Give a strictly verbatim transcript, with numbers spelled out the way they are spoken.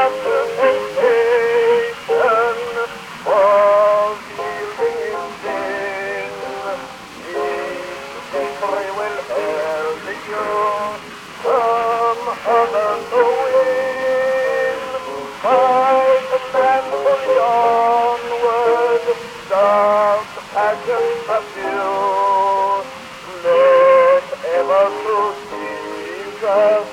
anticipation of yielding in sin. Each victory will herald you from heaven to win. Fight and stand fully onward, dark passion pursue. Let ever to Jesus